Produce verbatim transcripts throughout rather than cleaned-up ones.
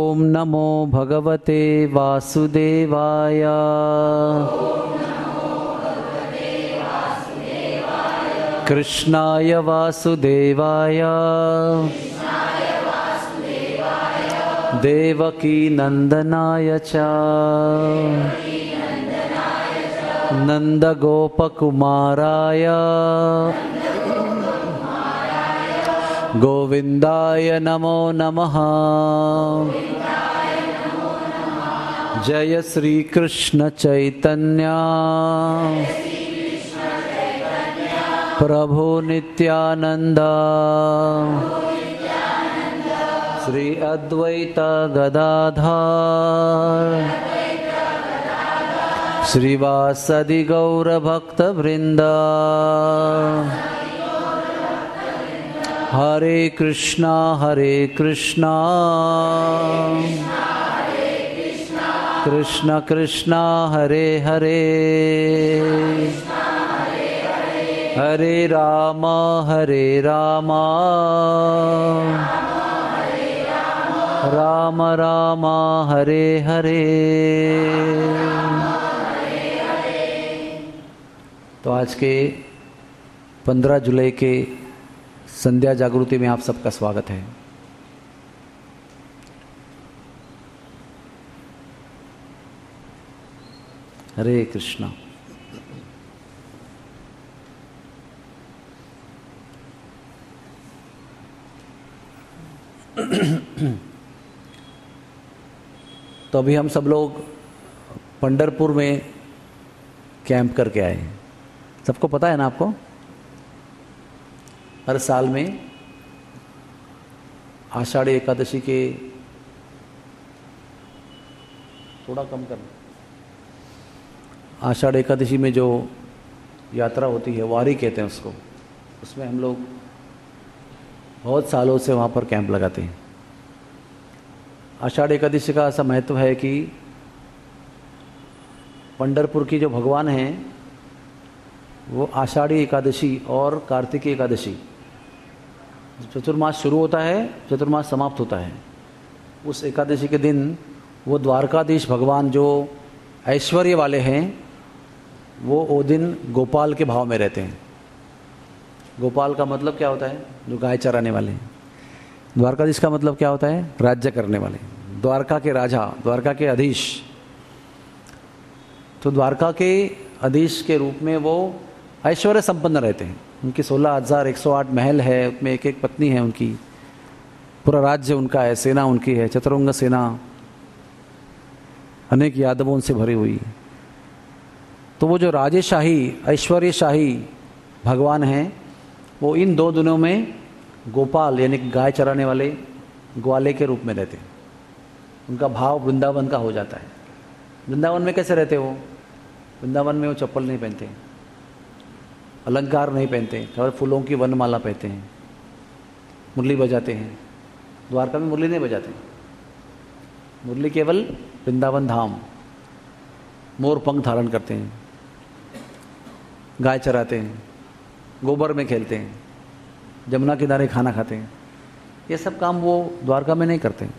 ओम नमो भगवते वासुदेवाय। कृष्णाय वासुदेवाय देवकी नंदनाय च नंदगोपकुमाराय गोविंदाय नमो नमः। जय श्री कृष्ण चैतन्य प्रभु नित्यानंद श्री अद्वैत गदाधर श्रीवासदि गौर भक्त वृंद। हरे कृष्णा हरे कृष्णा कृष्ण कृष्णा हरे हरे हरे राम हरे राम राम राम हरे हरे। तो आज के पंद्रह जुलाई के संध्या जागृति में आप सबका स्वागत है। हरे कृष्णा। तो अभी हम सब लोग पंढरपुर में कैंप करके आए हैं। सबको पता है ना आपको, हर साल में आषाढ़ी एकादशी के थोड़ा कम करना आषाढ़ एकादशी में जो यात्रा होती है, वारी कहते हैं उसको, उसमें हम लोग बहुत सालों से वहाँ पर कैंप लगाते हैं। आषाढ़ एकादशी का ऐसा महत्व है कि पंढरपुर की जो भगवान हैं वो आषाढ़ी एकादशी और कार्तिकी एकादशी, चतुर्मास शुरू होता है, चतुर्मास समाप्त होता है, उस एकादशी के दिन वो द्वारकाधीश भगवान जो ऐश्वर्य वाले हैं वो वो दिन गोपाल के भाव में रहते हैं। गोपाल का मतलब क्या होता है? जो गाय चराने वाले हैं। द्वारकाधीश का मतलब क्या होता है? राज्य करने वाले, द्वारका के राजा, द्वारका के अधीश। तो द्वारका के अधीश के रूप में वो ऐश्वर्य संपन्न रहते हैं। उनकी सोलह हजार एक सौ आठ महल है, उसमें एक एक पत्नी है उनकी, पूरा राज्य उनका है, सेना उनकी है, चतुरंग सेना, अनेक यादवों से भरी हुई। तो वो जो राजेशाही ऐश्वर्यशाही भगवान हैं वो इन दो दिनों में गोपाल यानी गाय चराने वाले ग्वाले के रूप में रहते हैं। उनका भाव वृंदावन का हो जाता है। वृंदावन में कैसे रहते वो? वृंदावन में वो चप्पल नहीं पहनते, अलंकार नहीं पहनते, केवल फूलों की वनमाला पहनते हैं, मुरली बजाते हैं। द्वारका में मुरली नहीं बजाते, मुरली केवल वृंदावन धाम। मोर पंख धारण करते हैं, गाय चराते हैं, गोबर में खेलते हैं, जमुना किनारे खाना खाते हैं। ये सब काम वो द्वारका में नहीं करते।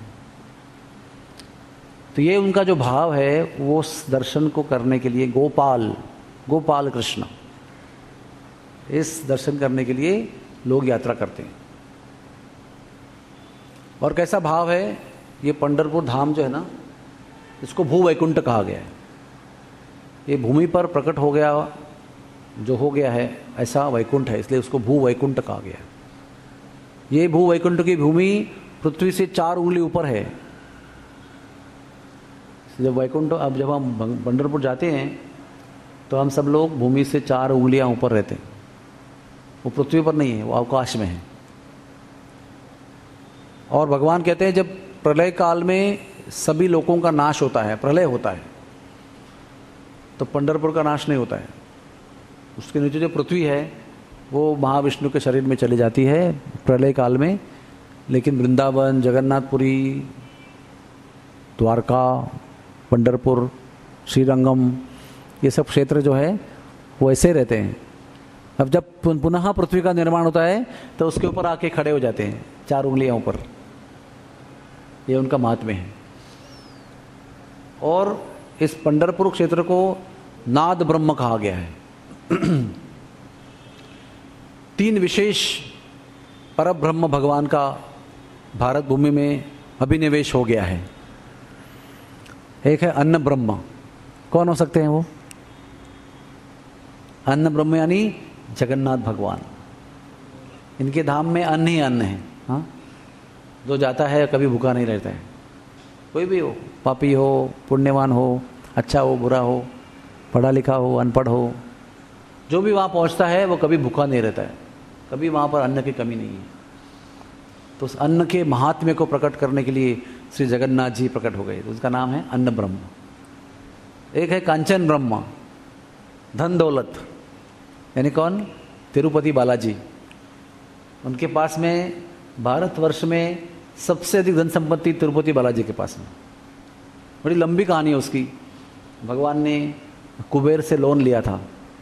तो ये उनका जो भाव है वो उस दर्शन को करने के लिए गोपाल गोपाल कृष्ण, इस दर्शन करने के लिए लोग यात्रा करते हैं। और कैसा भाव है? ये पंढरपुर धाम जो है ना, इसको भू वैकुंठ कहा गया है। ये भूमि पर प्रकट हो गया, जो हो गया है ऐसा वैकुंठ है, इसलिए उसको भू वैकुंठ कहा गया है। ये भू वैकुंठ की भूमि पृथ्वी से चार उंगली ऊपर है। जब वैकुंठ, अब जब हम पंढरपुर जाते हैं तो हम सब लोग भूमि से चार उंगलियां ऊपर रहते हैं। वो पृथ्वी पर नहीं है, वो आकाश में है। और भगवान कहते हैं जब प्रलय काल में सभी लोगों का नाश होता है, प्रलय होता है, तो पंढरपुर का नाश नहीं होता है। उसके नीचे जो पृथ्वी है वो महाविष्णु के शरीर में चली जाती है प्रलय काल में, लेकिन वृंदावन, जगन्नाथपुरी, द्वारका, पंढरपुर, श्रीरंगम, ये सब क्षेत्र जो है वो ऐसे रहते हैं। अब जब पुनः पृथ्वी का निर्माण होता है तो उसके ऊपर आके खड़े हो जाते हैं, चार उंगलियां ऊपर। ये उनका महात्म्य है। और इस पंढरपुर क्षेत्र को नाद ब्रह्म कहा गया है। तीन विशेष परब्रह्म भगवान का भारत भूमि में अभिनिवेश हो गया है। एक है अन्न ब्रह्म। कौन हो सकते हैं वो? अन्न ब्रह्म यानी जगन्नाथ भगवान। इनके धाम में अन्न ही अन्न है। हाँ, जो जाता है कभी भूखा नहीं रहता है। कोई भी हो, पापी हो, पुण्यवान हो, अच्छा हो, बुरा हो, पढ़ा लिखा हो, अनपढ़ हो, जो भी वहाँ पहुँचता है वो कभी भूखा नहीं रहता है। कभी वहाँ पर अन्न की कमी नहीं है। तो उस अन्न के महात्म्य को प्रकट करने के लिए श्री जगन्नाथ जी प्रकट हो गए। तो उसका नाम है अन्न ब्रह्म। एक है कांचन ब्रह्म, धन दौलत, यानी कौन? तिरुपति बालाजी। उनके पास में भारतवर्ष में सबसे अधिक धन संपत्ति तिरुपति बालाजी के पास में। बड़ी लंबी कहानी है उसकी। भगवान ने कुबेर से लोन लिया था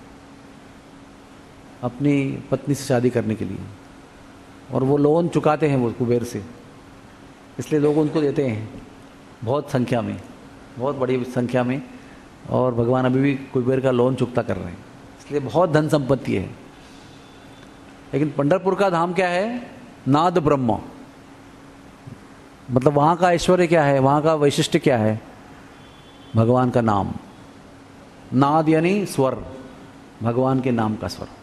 अपनी पत्नी से शादी करने के लिए, और वो लोन चुकाते हैं वो कुबेर से, इसलिए लोग उनको देते हैं बहुत संख्या में, बहुत बड़ी संख्या में, और भगवान अभी भी कुबेर का लोन चुकता कर रहे हैं, इसलिए बहुत धन संपत्ति है। लेकिन पंढरपुर का धाम क्या है? नाद ब्रह्म। मतलब वहाँ का ऐश्वर्य क्या है, वहाँ का वैशिष्ट्य क्या है? भगवान का नाम। नाद यानी स्वर, भगवान के नाम का स्वर।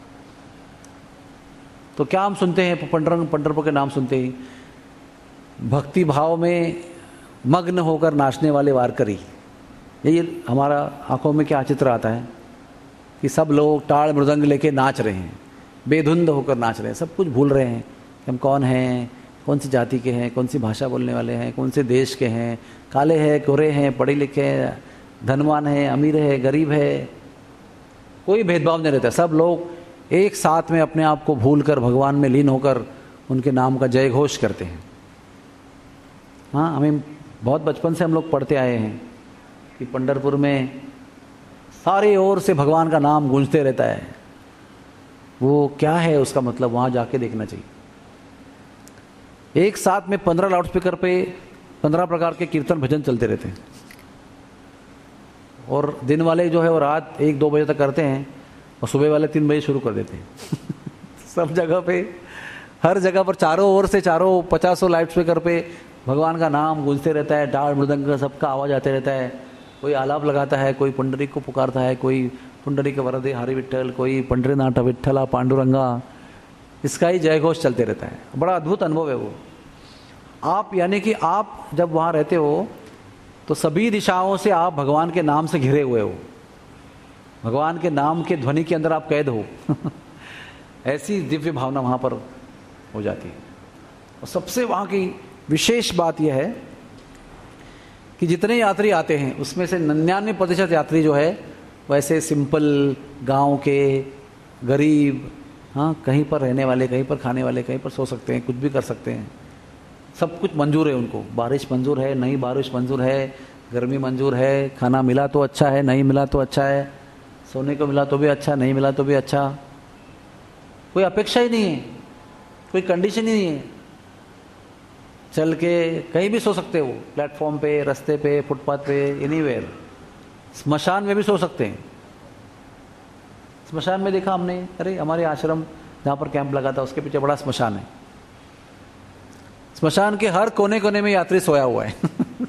तो क्या हम सुनते हैं पंडर पंढरपुर के नाम सुनते ही? भक्ति भाव में मग्न होकर नाचने वाले वारकरी। यही हमारा आंखों में क्या चित्र आता है कि सब लोग ताड़ मृदंग लेके नाच रहे हैं, बेधुंद होकर नाच रहे हैं, सब कुछ भूल रहे हैं कि हम कौन हैं, कौन सी जाति के हैं, कौन सी भाषा बोलने वाले हैं, कौन से देश के हैं, काले हैं, गोरे हैं, पढ़े लिखे हैं, धनवान है, अमीर है, गरीब है, कोई भेदभाव नहीं रहता। सब लोग एक साथ में अपने आप को भूलकर भगवान में लीन होकर उनके नाम का जय घोष करते हैं। हाँ, हमें बहुत बचपन से हम लोग पढ़ते आए हैं कि पंढरपुर में सारे ओर से भगवान का नाम गूंजते रहता है। वो क्या है उसका मतलब, वहाँ जाके देखना चाहिए। एक साथ में पंद्रह लाउड स्पीकर पे पंद्रह प्रकार के कीर्तन भजन चलते रहते हैं, और दिन वाले जो है वो रात एक दो बजे तक करते हैं, और सुबह वाले तीन बजे शुरू कर देते हैं। सब जगह पे, हर जगह पर चारों ओर से चारों पचासों लाउड स्पीकर पे भगवान का नाम गूंजते रहता है, डाल मृदंग का सबका आवाज़ आते रहता है। कोई आलाप लगाता है, कोई पुंडरीक को पुकारता है, कोई पुंडरीक वरदे हरि विठ्ठल, कोई पंडरीनाथ विठ्ठला पांडुरंगा, इसका ही जय घोष चलते रहता है। बड़ा अद्भुत अनुभव है वो। आप यानी कि आप जब वहाँ रहते हो तो सभी दिशाओं से आप भगवान के नाम से घिरे हुए हो, भगवान के नाम के ध्वनि के अंदर आप कैद हो। ऐसी दिव्य भावना वहाँ पर हो जाती है। और सबसे वहाँ की विशेष बात यह है कि जितने यात्री आते हैं उसमें से निन्यानवे प्रतिशत यात्री जो है वैसे सिंपल गांव के गरीब, हाँ, कहीं पर रहने वाले, कहीं पर खाने वाले, कहीं पर सो सकते हैं, कुछ भी कर सकते हैं, सब कुछ मंजूर है उनको। बारिश मंजूर है, नहीं बारिश मंजूर है, गर्मी मंजूर है, खाना मिला तो अच्छा है, नहीं मिला तो अच्छा है, सोने को मिला तो भी अच्छा, नहीं मिला तो भी अच्छा, कोई अपेक्षा ही नहीं है, कोई कंडीशन ही नहीं है। चल के कहीं भी सो सकते हो, प्लेटफॉर्म पे, रास्ते पे, फुटपाथ पे, एनीवेयर। स्मशान में भी सो सकते हैं। स्मशान में देखा हमने, अरे हमारे आश्रम जहाँ पर कैंप लगा था उसके पीछे बड़ा स्मशान है। स्मशान के हर कोने कोने में यात्री सोया हुआ है।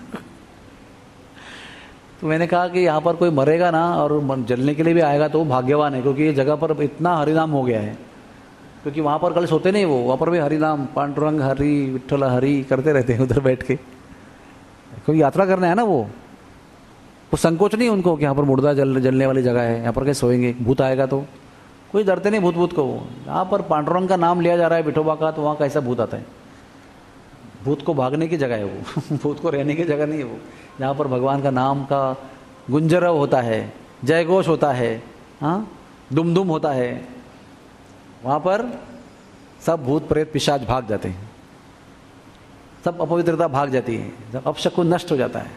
तो मैंने कहा कि यहाँ पर कोई मरेगा ना और जलने के लिए भी आएगा तो वो भाग्यवान है, क्योंकि ये जगह पर इतना हरिनाम हो गया है। क्योंकि वहाँ पर कल सोते नहीं, वो वहाँ पर भी हरिनाम, पांडुरंग हरि विठ्ठल हरि करते रहते हैं उधर बैठ के। कोई यात्रा करना है ना, वो वो संकोच नहीं उनको कि यहाँ पर मुर्दा जल जलने वाली जगह है, यहाँ पर कैसे सोएंगे, भूत आएगा तो कोई डरते नहीं भूत भूत को। यहाँ पर पांडुरंग का नाम लिया जा रहा है, विठोबा का, तो वहाँ कैसा भूत आता है? भूत को भागने की जगह है वो। भूत को रहने की जगह नहीं है वो। जहाँ पर भगवान का नाम का गुंजरव होता है, जयघोष होता है, हाँ, दुम दुम होता है, वहाँ पर सब भूत प्रेत पिशाच भाग जाते हैं, सब अपवित्रता भाग जाती है, सब अपशकुन नष्ट हो जाता है।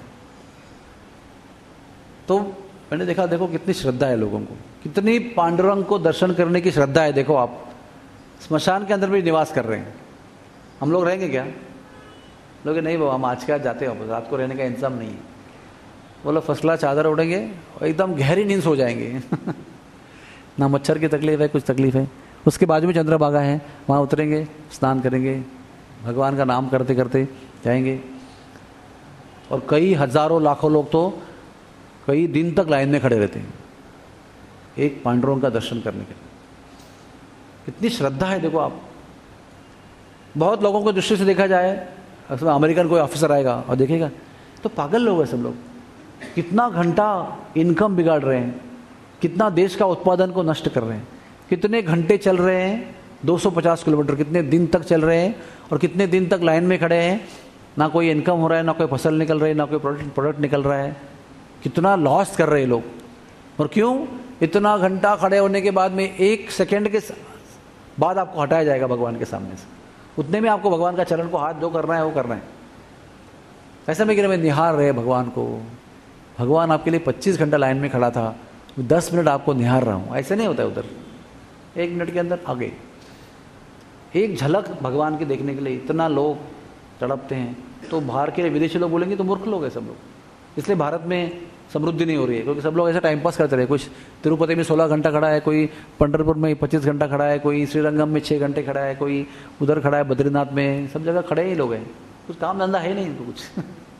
तो मैंने देखा, देखो कितनी श्रद्धा है लोगों को, कितनी पांडुरंग को दर्शन करने की श्रद्धा है। देखो आप स्मशान के अंदर भी निवास कर रहे हैं। हम लोग रहेंगे क्या? लोग नहीं बाबा, हम आज के आज जाते हैं, रात को रहने का इंतजाम नहीं है। वो लोग फर्स्ट क्लास चादर उड़ेंगे और एकदम गहरी नींद सो जाएंगे ना मच्छर की तकलीफ है, कुछ तकलीफ है। उसके बाजू में चंद्रभागा है, वहाँ उतरेंगे, स्नान करेंगे, भगवान का नाम करते करते जाएंगे। और कई हजारों लाखों लोग तो कई दिन तक लाइन में खड़े रहते हैं एक पांडुरंग का दर्शन करने के लिए। कितनी श्रद्धा है देखो आप। बहुत लोगों को दृष्टि से देखा जाए, उसमें अमेरिकन कोई ऑफिसर आएगा और देखेगा तो पागल लोग हैं सब लोग। कितना घंटा इनकम बिगाड़ रहे हैं, कितना देश का उत्पादन को नष्ट कर रहे हैं, कितने घंटे चल रहे हैं, दो सौ पचास किलोमीटर कितने दिन तक चल रहे हैं और कितने दिन तक लाइन में खड़े हैं। ना कोई इनकम हो रहा है, ना कोई फसल निकल रही है, ना कोई प्रोडक्ट प्रोडक्ट निकल रहा है। कितना लॉस कर रहे हैं लोग। और क्यों? इतना घंटा खड़े होने के बाद में एक सेकेंड के बाद आपको हटाया जाएगा भगवान के सामने से। उतने में आपको भगवान का चरण को हाथ जो करना है वो करना है। ऐसा में कि मैं निहार रहे भगवान को। भगवान आपके लिए पच्चीस घंटा लाइन में खड़ा था, दस मिनट आपको निहार रहा हूँ, ऐसे नहीं होता है। उधर एक मिनट के अंदर आगे एक झलक भगवान के देखने के लिए इतना लोग तड़पते हैं। तो बाहर के विदेशी लोग बोलेंगे तो मूर्ख लोग हैं सब लोग। इसलिए भारत में समृद्धि नहीं हो रही है, क्योंकि सब लोग ऐसा टाइम पास करते रहे। कुछ तिरुपति में सोलह घंटा खड़ा है, कोई पंढरपुर में पच्चीस घंटा खड़ा है, कोई श्रीरंगम में छः घंटे खड़ा है, कोई उधर खड़ा है बद्रीनाथ में। सब जगह खड़े ही लोग हैं, कुछ काम धंधा है नहीं इनको कुछ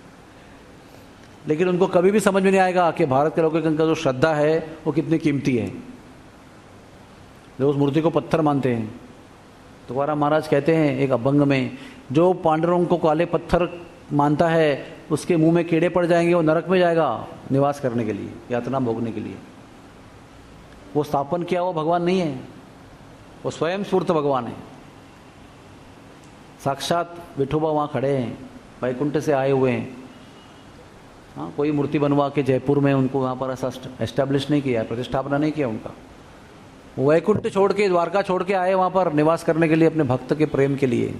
लेकिन उनको कभी भी समझ में नहीं आएगा कि भारत के लोगों का जो श्रद्धा है वो कितनी कीमती है। जो उस मूर्ति को पत्थर मानते हैं। तुकाराम महाराज कहते हैं एक अभंग में, जो पांडुरंग को काले पत्थर मानता है उसके मुंह में कीड़े पड़ जाएंगे, वो नरक में जाएगा निवास करने के लिए, यातना भोगने के लिए। वो स्थापन किया हुआ भगवान नहीं है, वो स्वयं स्फूर्त भगवान है। साक्षात विठोबा वहाँ खड़े हैं, वैकुंठ से आए हुए हैं। हाँ, कोई मूर्ति बनवा के जयपुर में उनको वहाँ पर ऐसा एस्टैब्लिश नहीं किया, प्रतिष्ठापना नहीं किया उनका। वो वैकुंठ छोड़ के, द्वारका छोड़ के आए वहाँ पर निवास करने के लिए, अपने भक्त के प्रेम के लिए।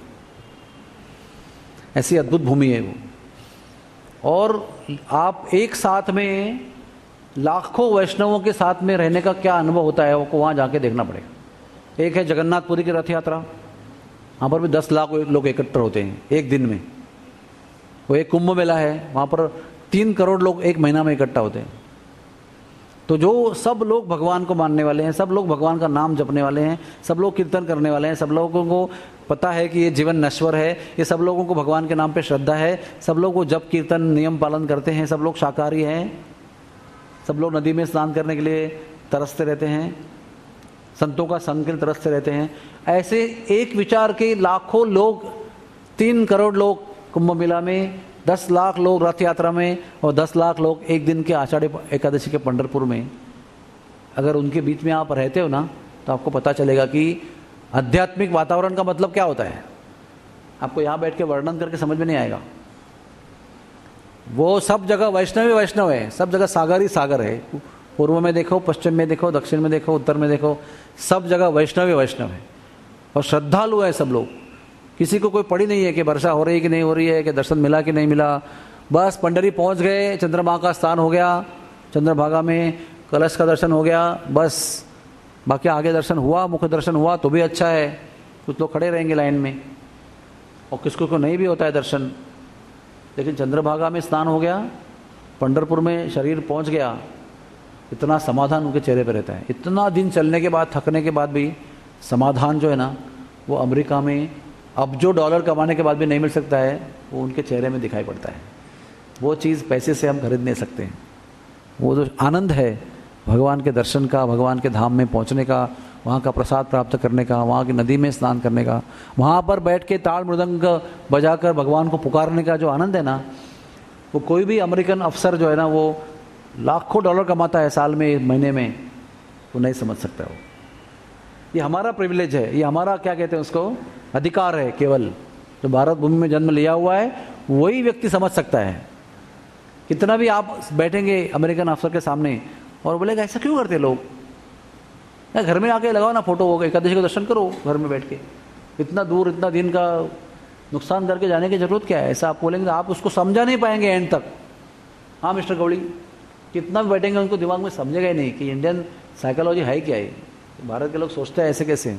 ऐसी अद्भुत भूमि है वो। और आप एक साथ में लाखों वैष्णवों के साथ में रहने का क्या अनुभव होता है, वो वहाँ जाके देखना पड़ेगा। एक है जगन्नाथपुरी की रथ यात्रा, वहाँ पर भी दस लाख लोग एकत्र होते हैं एक दिन में। वो एक कुंभ मेला है, वहाँ पर तीन करोड़ लोग एक महीना में इकट्ठा होते हैं। तो जो सब लोग भगवान को मानने वाले हैं, सब लोग भगवान का नाम जपने वाले हैं, सब लोग कीर्तन करने वाले हैं, सब लोगों को पता है कि ये जीवन नश्वर है, ये सब लोगों को भगवान के नाम पे श्रद्धा है, सब लोग वो जप कीर्तन नियम पालन करते हैं, सब लोग शाकाहारी हैं, सब लोग नदी में स्नान करने के लिए तरसते रहते हैं, संतों का संग के लिए तरसते रहते हैं। ऐसे एक विचार के लाखों लोग, तीन करोड़ लोग कुंभ मेला में, दस लाख लोग रथ यात्रा में और दस लाख लोग एक दिन के आषाढ़ी एकादशी के पंढरपुर में। अगर उनके बीच में आप रहते हो ना, तो आपको पता चलेगा कि आध्यात्मिक वातावरण का मतलब क्या होता है। आपको यहाँ बैठ के वर्णन करके समझ में नहीं आएगा। वो सब जगह वैष्णव ही वैष्णव है, सब जगह सागर ही सागर है। पूर्व में देखो, पश्चिम में देखो, दक्षिण में देखो, उत्तर में देखो, सब जगह वैष्णव ही वैष्णव है। और श्रद्धालु है सब लोग। किसी को कोई पड़ी नहीं है कि वर्षा हो रही है कि नहीं हो रही है, कि दर्शन मिला कि नहीं मिला। बस पंडरी पहुंच गए, चंद्रमा का स्नान हो गया, चंद्रभागा में कलश का दर्शन हो गया, बस। बाकी आगे दर्शन हुआ, मुख्य दर्शन हुआ तो भी अच्छा है। कुछ लोग खड़े रहेंगे लाइन में, और किसको को नहीं भी होता है दर्शन। लेकिन चंद्रभागा में स्नान हो गया, पंढरपुर में शरीर पहुंच गया, इतना समाधान उनके चेहरे पर रहता है। इतना दिन चलने के बाद, थकने के बाद भी समाधान जो है ना, वो अमेरिका में अब जो डॉलर कमाने के बाद भी नहीं मिल सकता है, वो उनके चेहरे में दिखाई पड़ता है। वो चीज़ पैसे से हम खरीद नहीं सकते हैं। वो जो आनंद है भगवान के दर्शन का, भगवान के धाम में पहुंचने का, वहाँ का प्रसाद प्राप्त करने का, वहाँ की नदी में स्नान करने का, वहाँ पर बैठ के ताल मृदंग बजाकर भगवान को पुकारने का जो आनंद है ना, वो कोई भी अमेरिकन अफसर जो है ना, वो लाखों डॉलर कमाता है साल में, महीने में, वो नहीं समझ सकता। वो ये हमारा प्रिविलेज है, ये हमारा क्या कहते हैं उसको, अधिकार है। केवल जो भारत भूमि में जन्म लिया हुआ है वही व्यक्ति समझ सकता है। कितना भी आप बैठेंगे अमेरिकन अफसर के सामने और बोलेगा ऐसा क्यों करते लोग, या घर में आके लगाओ ना फोटो, एकादशी का दर्शन करो घर में बैठ के। इतना दूर, इतना दिन का नुकसान करके जाने की जरूरत क्या है, ऐसा आप बोलेंगे, आप उसको समझा नहीं पाएंगे एंड तक। हाँ मिस्टर गौड़ी, कितना भी बैठेंगे उनको दिमाग में समझेगा ही नहीं कि इंडियन साइकोलॉजी है क्या है। भारत के लोग सोचते हैं ऐसे कैसे,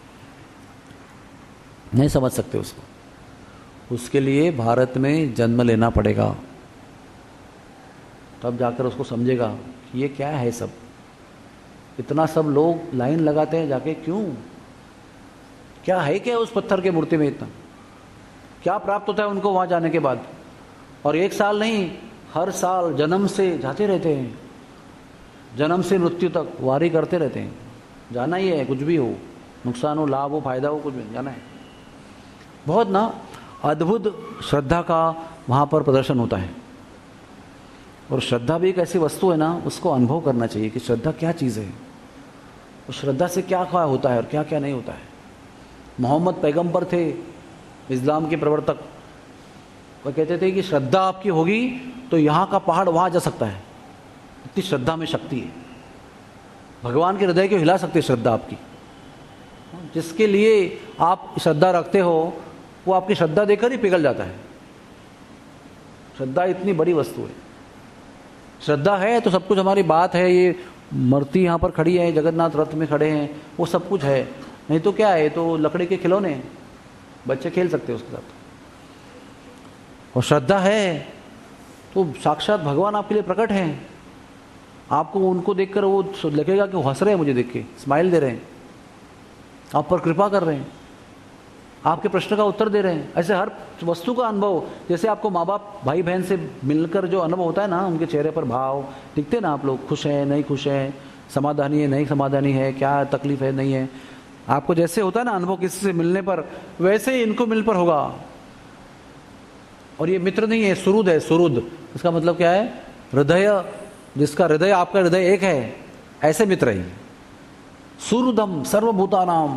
नहीं समझ सकते उसको। उसके लिए भारत में जन्म लेना पड़ेगा। तब जाकर उसको समझेगा कि ये क्या है सब, इतना सब लोग लाइन लगाते हैं जाके, क्यों, क्या है क्या उस पत्थर के मूर्ति में, इतना क्या प्राप्त होता है उनको वहाँ जाने के बाद। और एक साल नहीं, हर साल जन्म से जाते रहते हैं, जन्म से मृत्यु तक वारी करते रहते हैं। जाना ही है, कुछ भी हो, नुकसान हो, लाभ हो, फायदा हो, कुछ भी जाना है। बहुत ना अद्भुत श्रद्धा का वहाँ पर प्रदर्शन होता है। और श्रद्धा भी एक ऐसी वस्तु है ना, उसको अनुभव करना चाहिए कि श्रद्धा क्या चीज़ है, उस श्रद्धा से क्या क्या होता है और क्या क्या नहीं होता है। मोहम्मद पैगंबर थे, इस्लाम के प्रवर्तक, वह कहते थे कि श्रद्धा आपकी होगी तो यहाँ का पहाड़ वहाँ जा सकता है, इतनी श्रद्धा में शक्ति है। भगवान के हृदय को हिला सकती है श्रद्धा आपकी। जिसके लिए आप श्रद्धा रखते हो वो आपकी श्रद्धा देकर ही पिघल जाता है। श्रद्धा इतनी बड़ी वस्तु है। श्रद्धा है तो सब कुछ हमारी बात है, ये मूर्ति यहाँ पर खड़ी है, जगन्नाथ रथ में खड़े हैं, वो सब कुछ है। नहीं तो क्या है, तो लकड़ी के खिलौने, बच्चे खेल सकते हैं उसके साथ। और श्रद्धा है तो साक्षात भगवान आपके लिए प्रकट हैं। आपको उनको देखकर वो लगेगा कि वो हंस रहे हैं, मुझे देख के स्माइल दे रहे हैं, आप पर कृपा कर रहे हैं, आपके प्रश्न का उत्तर दे रहे हैं। ऐसे हर वस्तु का अनुभव, जैसे आपको माँ बाप भाई बहन से मिलकर जो अनुभव होता है ना, उनके चेहरे पर भाव दिखते ना, आप लोग खुश हैं नहीं खुश हैं, समाधानी है नहीं समाधानी है, क्या तकलीफ है नहीं है, आपको जैसे होता है ना अनुभव किसी से मिलने पर, वैसे ही इनको मिल पर होगा। और ये मित्र नहीं है, सुहृद है। सुहृद इसका मतलब क्या है, हृदय, जिसका हृदय आपका हृदय एक है, ऐसे मित्र ही। सुहृदम सर्वभूतानाम,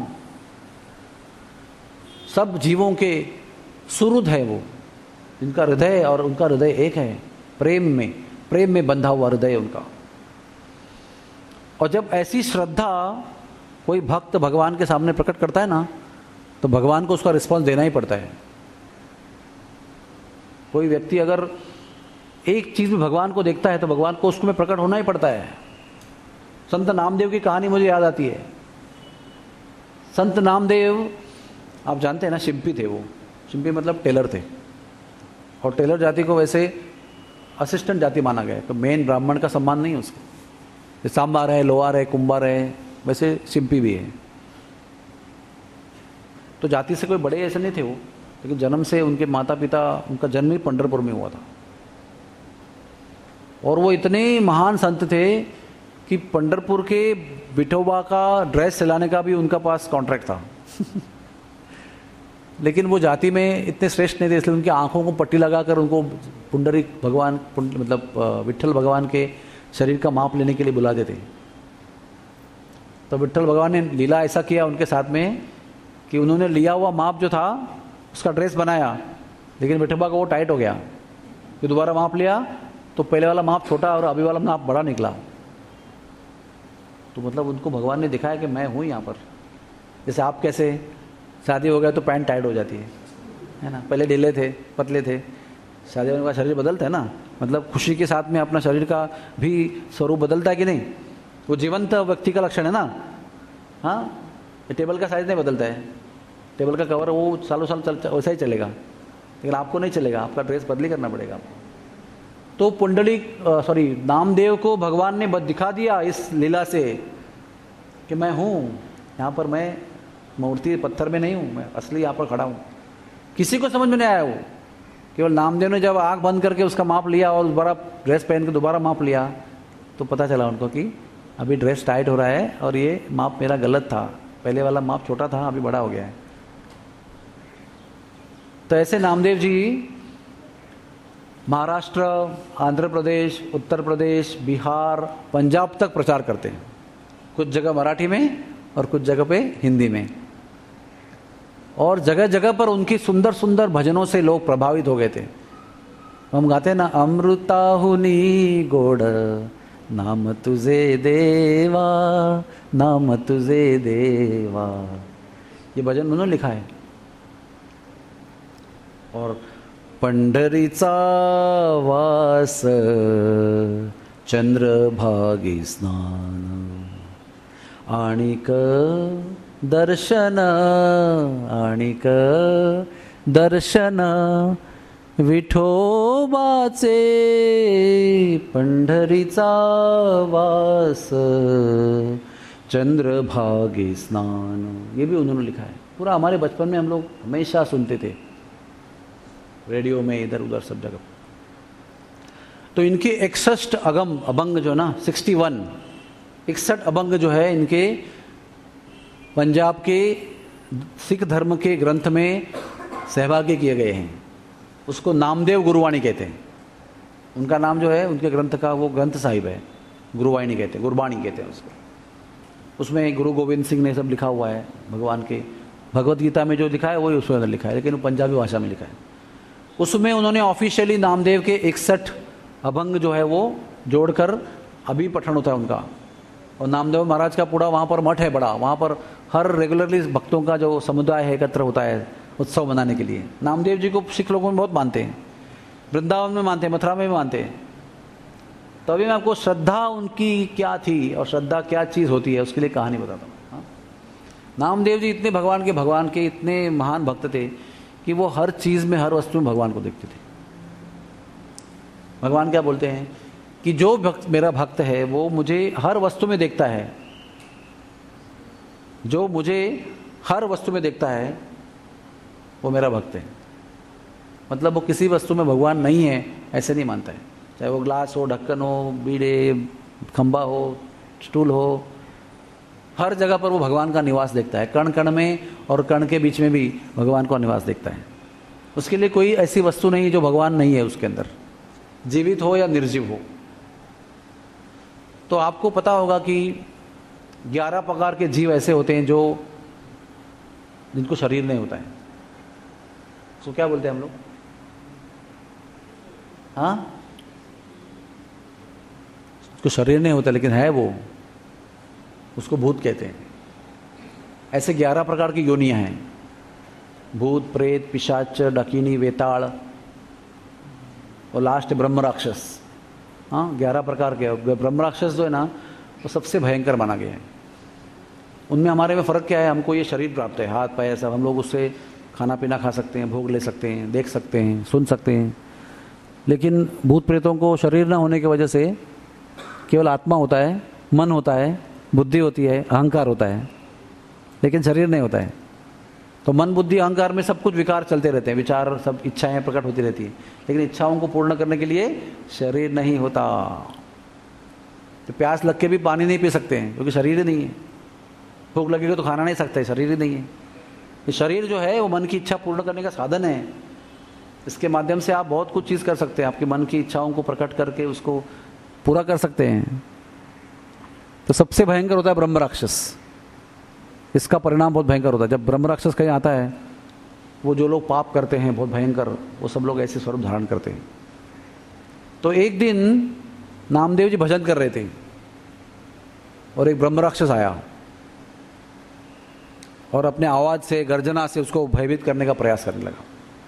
सब जीवों के सुहृद है वो, जिनका हृदय और उनका हृदय एक है, प्रेम में प्रेम में बंधा हुआ हृदय है उनका। और जब ऐसी श्रद्धा कोई भक्त भगवान के सामने प्रकट करता है ना, तो भगवान को उसका रिस्पॉन्स देना ही पड़ता है। कोई व्यक्ति अगर एक चीज में भगवान को देखता है तो भगवान को उसको में प्रकट होना ही पड़ता है। संत नामदेव की कहानी मुझे याद आती है। संत नामदेव आप जानते हैं ना, शिंपी थे वो। शिंपी मतलब टेलर थे, और टेलर जाति को वैसे असिस्टेंट जाति माना गया है, तो मेन ब्राह्मण का सम्मान नहीं है उसको। सांबार है, लोहार है, कुंभार है, वैसे शिंपी भी है। तो जाति से कोई बड़े ऐसे नहीं थे वो, लेकिन जन्म से उनके माता पिता, उनका जन्म ही पंढरपुर में हुआ था। और वो इतने महान संत थे कि पंढरपुर के विठोबा का ड्रेस सिलाने का भी उनका पास कॉन्ट्रैक्ट था। लेकिन वो जाति में इतने श्रेष्ठ नहीं थे, इसलिए उनकी आंखों को पट्टी लगाकर उनको पुंडरीक भगवान, मतलब विठल भगवान के शरीर का माप लेने के लिए बुलाते थे। तो विठल भगवान ने लीला ऐसा किया उनके साथ में कि उन्होंने लिया हुआ माप जो था उसका ड्रेस बनाया, लेकिन विठोबा को वो टाइट हो गया। फिर दोबारा माप लिया तो पहले वाला माप छोटा और अभी वाला माप बड़ा निकला। तो मतलब उनको भगवान ने दिखाया कि मैं हूँ यहाँ पर। जैसे आप कैसे शादी हो गया तो पैंट टाइट हो जाती है, है ना, पहले ढीले थे, पतले थे, शादी होने का शरीर बदलता है ना, मतलब खुशी के साथ में अपना शरीर का भी स्वरूप बदलता है कि नहीं। वो जीवंत व्यक्ति का लक्षण है ना। हाँ, ये टेबल का साइज नहीं बदलता है, टेबल का कवर वो सालों साल चल वैसा ही चलेगा, लेकिन आपको नहीं चलेगा, आपका ड्रेस बदली करना पड़ेगा आपको। तो पुंडलिक सॉरी नामदेव को भगवान ने दिखा दिया इस लीला से कि मैं हूँ यहाँ पर, मैं मूर्ति पत्थर में नहीं हूँ, मैं असली यहाँ पर खड़ा हूँ। किसी को समझ में नहीं आया वो, केवल नामदेव ने जब आँख बंद करके उसका माप लिया और दोबारा ड्रेस पहन के दोबारा माप लिया तो पता चला उनको कि अभी ड्रेस टाइट हो रहा है और ये माप मेरा गलत था, पहले वाला माप छोटा था, अभी बड़ा हो गया है। तो ऐसे नामदेव जी महाराष्ट्र, आंध्र प्रदेश, उत्तर प्रदेश, बिहार, पंजाब तक प्रचार करते हैं। कुछ जगह मराठी में और कुछ जगह पे हिंदी में। और जगह जगह पर उनकी सुंदर सुंदर भजनों से लोग प्रभावित हो गए थे। हम गाते हैं ना, अमृताहुनी गोड नाम तुझे देवा, नाम तुझे देवा, ये भजन उन्होंने लिखा है। और पंढरीचा वास चंद्रभागी स्नान, आणिक दर्शन, आणिक दर्शन विठोबाचे पंढरीचा वास, चंद्रभागे स्नान, ये भी उन्होंने लिखा है। पूरा हमारे बचपन में हम लोग हमेशा सुनते थे, रेडियो में, इधर उधर सब जगह। तो इनके इकसठ अगम अभंग जो ना सिक्सटी वन इकसठ अभंग जो है इनके पंजाब के सिख धर्म के ग्रंथ में सहभागी किए गए हैं। उसको नामदेव गुरुवाणी कहते हैं। उनका नाम जो है उनके ग्रंथ का, वो ग्रंथ साहिब है, गुरुवाणी कहते हैं, गुरबाणी कहते हैं उसको। उसमें गुरु गोविंद सिंह ने सब लिखा हुआ है भगवान के। भगवत गीता में जो लिखा है वही उसमें अंदर लिखा है, लेकिन वो पंजाबी भाषा में लिखा है। उसमें उन्होंने ऑफिशियली नामदेव के इकसठ अभंग जो है वो जोड़कर अभी पठन होता है उनका। और नामदेव महाराज का पूरा वहाँ पर मठ है बड़ा, वहाँ पर हर रेगुलरली भक्तों का जो समुदाय है एकत्र होता है उत्सव मनाने के लिए। नामदेव जी को सिख लोगों में बहुत मानते हैं, वृंदावन में मानते हैं, मथुरा में भी मानते हैं। तो अभी मैं आपको श्रद्धा उनकी क्या थी और श्रद्धा क्या चीज़ होती है उसके लिए कहानी बताता हूँ। हाँ? नामदेव जी इतने भगवान के भगवान के इतने महान भक्त थे कि वो हर चीज़ में, हर वस्तु में भगवान को देखते थे। भगवान क्या बोलते हैं कि जो भक्त मेरा भक्त है वो मुझे हर वस्तु में देखता है, जो मुझे हर वस्तु में देखता है वो मेरा भक्त है। मतलब वो किसी वस्तु में भगवान नहीं है ऐसे नहीं मानता है, चाहे वो ग्लास हो, ढक्कन हो, बीड़े, खंबा हो, स्टूल हो, हर जगह पर वो भगवान का निवास देखता है। कण कण में और कण के बीच में भी भगवान का निवास देखता है। उसके लिए कोई ऐसी वस्तु नहीं जो भगवान नहीं है उसके अंदर, जीवित हो या निर्जीव हो। तो आपको पता होगा कि ग्यारह प्रकार के जीव ऐसे होते हैं जो जिनको शरीर नहीं होता है। उसको क्या बोलते हैं हम लोग? हाँ, उसको शरीर नहीं होता लेकिन है वो, उसको भूत कहते हैं। ऐसे ग्यारह प्रकार की योनियां हैं, भूत, प्रेत, पिशाच, डाकिनी, वेताड़ और लास्ट ब्रह्म राक्षस। हाँ, ग्यारह प्रकार के। ब्रह्म राक्षस जो है ना वो सबसे भयंकर माना गया है। उनमें हमारे में फ़र्क क्या है? हमको ये शरीर प्राप्त है, हाथ पैर सब, हम लोग उससे खाना पीना खा सकते हैं, भोग ले सकते हैं, देख सकते हैं, सुन सकते हैं। लेकिन भूत प्रेतों को शरीर न होने की वजह से केवल आत्मा होता है, मन होता है, बुद्धि होती है, अहंकार होता है, लेकिन शरीर नहीं होता है। तो मन, बुद्धि, अहंकार में सब कुछ विकार चलते रहते हैं, विचार, सब इच्छाएं प्रकट होती रहती हैं, लेकिन इच्छाओं को पूर्ण करने के लिए शरीर नहीं होता। तो प्यास लग के भी पानी नहीं पी सकते हैं क्योंकि शरीर ही नहीं है। भूख लगेगा तो खाना नहीं सकते, शरीर ही नहीं है। ये शरीर जो है वो मन की इच्छा पूर्ण करने का साधन है। इसके माध्यम से आप बहुत कुछ चीज़ कर सकते हैं, आपके मन की इच्छाओं को प्रकट करके उसको पूरा कर सकते हैं। तो सबसे भयंकर होता है ब्रह्म राक्षस। इसका परिणाम बहुत भयंकर होता है। जब ब्रह्म राक्षस कहीं आता है, वो जो लोग पाप करते हैं बहुत भयंकर, वो सब लोग ऐसे स्वरूप धारण करते हैं। तो एक दिन नामदेव जी भजन कर रहे थे और एक ब्रह्म राक्षस आया और अपने आवाज से, गर्जना से उसको भयभीत करने का प्रयास करने लगा।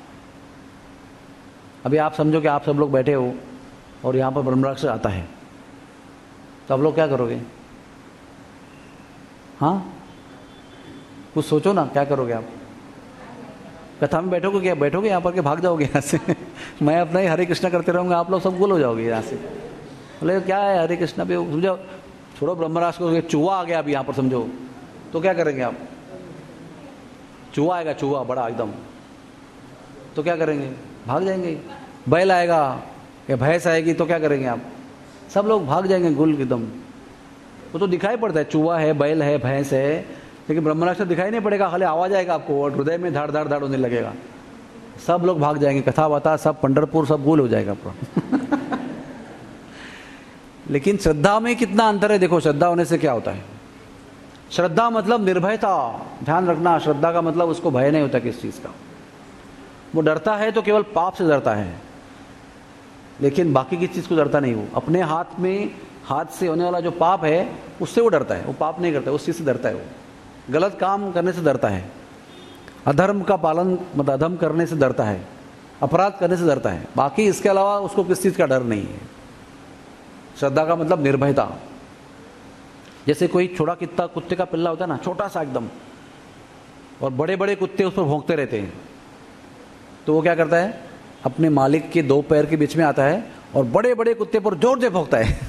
अभी आप समझो कि आप सब लोग बैठे हो और यहाँ पर ब्रह्म राक्षस आता है, तो आप लोग क्या करोगे? हाँ, कुछ सोचो ना, क्या करोगे आप? कथा में बैठोगे क्या? बैठोगे यहाँ पर के भाग जाओगे यहाँ से? मैं अपना ही हरे कृष्णा करते रहूँगा, आप लोग सब गोल हो जाओगे यहाँ से। बोले क्या है हरे कृष्णा पे, समझो, छोड़ो ब्रह्म राक्षस को, चूहा आ गया अभी यहाँ पर समझो, तो क्या करेंगे आप? चूहा आएगा, चूहा बड़ा एकदम, तो क्या करेंगे? भाग जाएंगे। बैल आएगा या भैंस आएगी तो क्या करेंगे आप? सब लोग भाग जाएंगे गुल एकदम। वो तो दिखाई पड़ता है, चूहा है, बैल है, भैंस है, लेकिन ब्रह्म राक्षस दिखाई नहीं पड़ेगा, खाली आवाज आएगा आपको और हृदय में धाड़ धाड़ धाड़ होने लगेगा। सब लोग भाग जाएंगे, कथा बता सब पंढरपुर सब गुल हो जाएगा पूरा। लेकिन श्रद्धा में कितना अंतर है देखो। श्रद्धा होने से क्या होता है? श्रद्धा मतलब निर्भयता। ध्यान रखना, श्रद्धा का मतलब उसको भय नहीं होता किस चीज का। वो डरता है तो केवल पाप से डरता है, लेकिन बाकी किस चीज को डरता नहीं। वो अपने हाथ में, हाथ से होने वाला जो पाप है उससे वो डरता है, वो पाप नहीं करता, उस चीज से डरता है। वो गलत काम करने से डरता है, अधर्म का पालन मतलब अधर्म करने से डरता है, अपराध करने से डरता है। बाकी इसके अलावा उसको किस चीज का डर नहीं है। श्रद्धा का मतलब निर्भयता। जैसे कोई छोटा कित्ता कुत्ते का पिल्ला होता है ना, छोटा सा एकदम, और बड़े बड़े कुत्ते उस पर भौंकते रहते हैं, तो वो क्या करता है? अपने मालिक के दो पैर के बीच में आता है और बड़े बड़े कुत्ते पर जोर से भौंकता है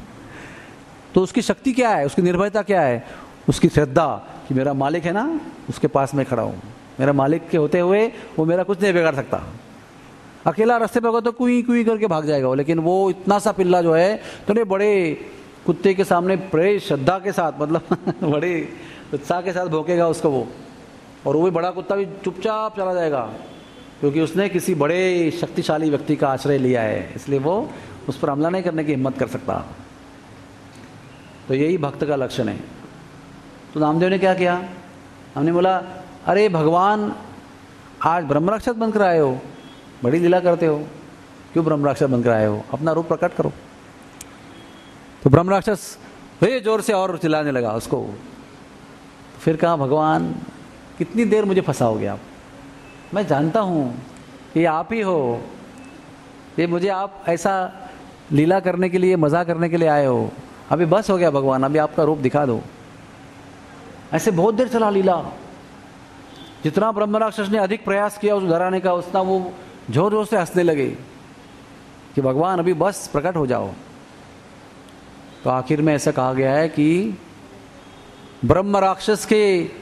तो उसकी शक्ति क्या है, उसकी निर्भयता क्या है? उसकी श्रद्धा कि मेरा मालिक है ना, उसके पास मैं खड़ा हूँ, मेरा मालिक के होते हुए वो मेरा कुछ नहीं बिगाड़ सकता। अकेला रास्ते पे होगा तो कुई कुई करके भाग जाएगा वो, लेकिन वो इतना सा पिल्ला जो है तो बड़े कुत्ते के सामने बड़े श्रद्धा के साथ, मतलब बड़े उत्साह के साथ भौंकेगा उसको वो, और वो भी बड़ा कुत्ता भी चुपचाप चला जाएगा क्योंकि उसने किसी बड़े शक्तिशाली व्यक्ति का आश्रय लिया है, इसलिए वो उस पर हमला नहीं करने की हिम्मत कर सकता। तो यही भक्त का लक्षण है। तो नामदेव ने क्या किया, हमने बोला अरे भगवान आज ब्रह्म राक्षस बनकर आए हो, बड़ी लीला करते हो, क्यों ब्रह्म राक्षस बनकर आए हो, अपना रूप प्रकट करो। तो ब्रह्म राक्षस वे जोर से और चिल्लाने लगा उसको। फिर कहा भगवान कितनी देर मुझे फंसाओगे आप, मैं जानता हूँ ये आप ही हो, ये मुझे आप ऐसा लीला करने के लिए, मजा करने के लिए आए हो, अभी बस हो गया भगवान, अभी आपका रूप दिखा दो। ऐसे बहुत देर चला लीला। जितना ब्रह्म राक्षस ने अधिक प्रयास किया उस डराने का, उतना वो जोर जोर से हंसने लगे कि भगवान अभी बस प्रकट हो जाओ। तो आखिर में ऐसा कहा गया है कि ब्रह्म राक्षस के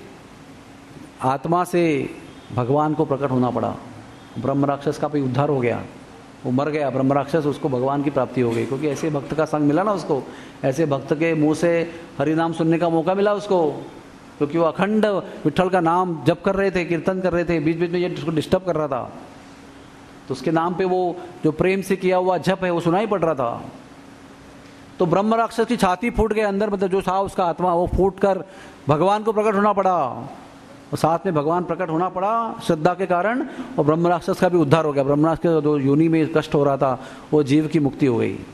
आत्मा से भगवान को प्रकट होना पड़ा। ब्रह्म राक्षस का भी उद्धार हो गया, वो मर गया ब्रह्म राक्षस, उसको भगवान की प्राप्ति हो गई, क्योंकि ऐसे भक्त का संग मिला ना उसको, ऐसे भक्त के मुंह से हरि नाम सुनने का मौका मिला उसको, क्योंकि वो अखंड विठ्ठल का नाम जप कर रहे थे, कीर्तन कर रहे थे, बीच बीच में ये उसको डिस्टर्ब कर रहा था, तो उसके नाम पे वो जो प्रेम से किया हुआ जप है वो सुनाई पड़ रहा था। तो ब्रह्म राक्षस की छाती फूट गए अंदर, मतलब जो था उसका आत्मा वो फूट कर भगवान को प्रकट होना पड़ा, और साथ में भगवान प्रकट होना पड़ा श्रद्धा के कारण, और ब्रह्म राक्षस का भी उद्धार हो गया। ब्रह्म राक्षस के जो योनि में कष्ट हो रहा था वो जीव की मुक्ति हो गई।